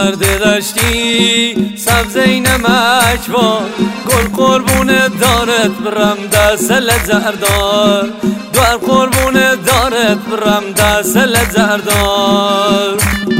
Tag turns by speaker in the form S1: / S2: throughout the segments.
S1: ورده داشتی سبزه نمکوان گل قربونه دارت برم دست لزردار دوار قربونه دارت برم دست لزردار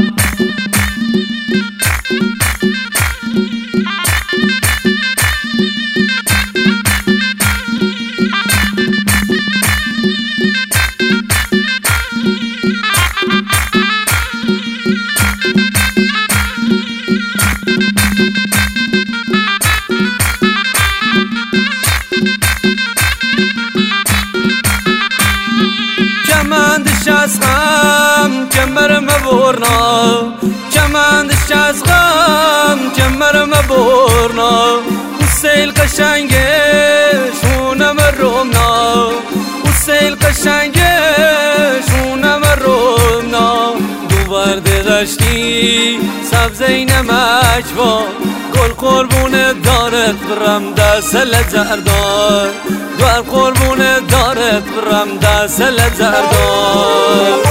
S1: کمندش از غم کمرم برنا کمندش از غم کمرم برنا او سیل قشنگه شونم رومنا او سیل قشنگه شونم رومنا دو ورده داشتی سبزه نمکوان گل قربونه دارت برم دست لزردار دوار قربونه دارت برم دست لزردار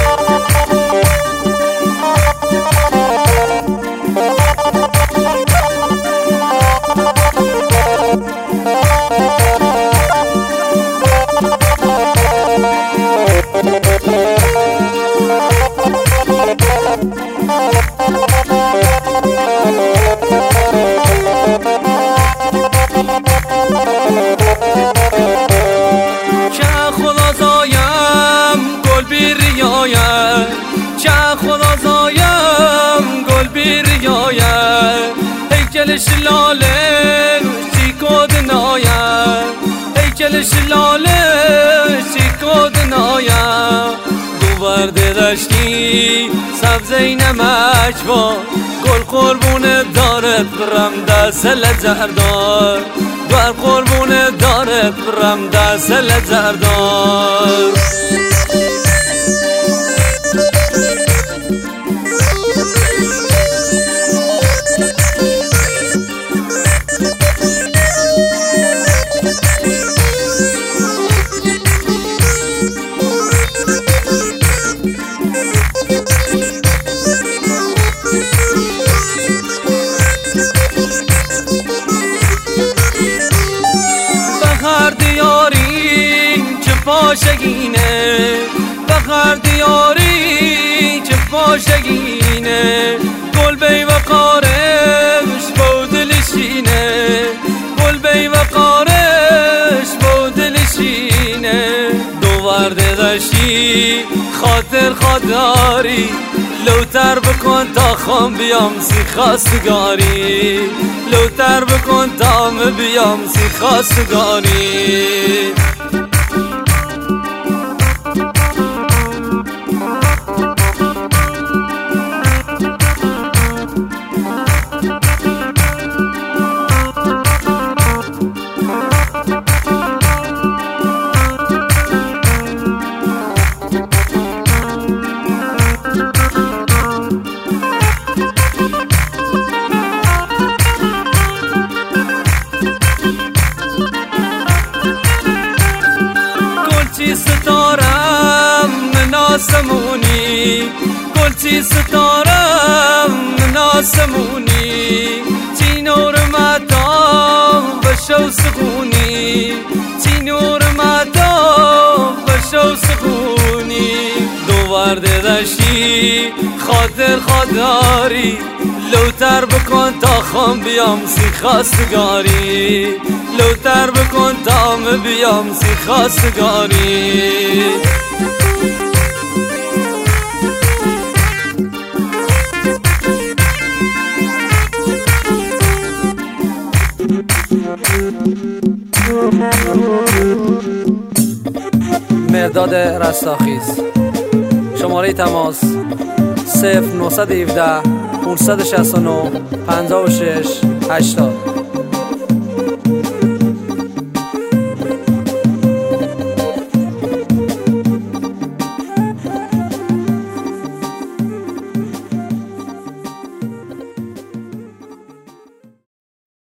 S1: چه خدا زایم گل بیریایم هیکلش لاله چیکود نایم هیکلش لاله چیکود نایم دو ورده داشتی سبزه نمکوان گل قربونه دارت برم دست لزردار دوار قربونه دارت برم دست لزردار پاشگینه بخر دیاری چه پاشگینه گل بی وقارش بودلشینه گل بی وقارش بودلشینه دو ورده داشتی خاطر خودداری لوتر بکن تا خام بیام سی خواستگاری لوتر بکن تا بیام سی خواستگاری ستارم من آسمونی گلچی ستارم من آسمونی چی نور مدام بشو سخونی چی نور مدام بشو سخونی دو ورده داشتی خاطر خودداری لوتر بکن تا خام بیام سی خواستگاری لوتر بکن تا بیام سی خواستگاری مرداد رستاخیز شماره تماس 0917 569 56 80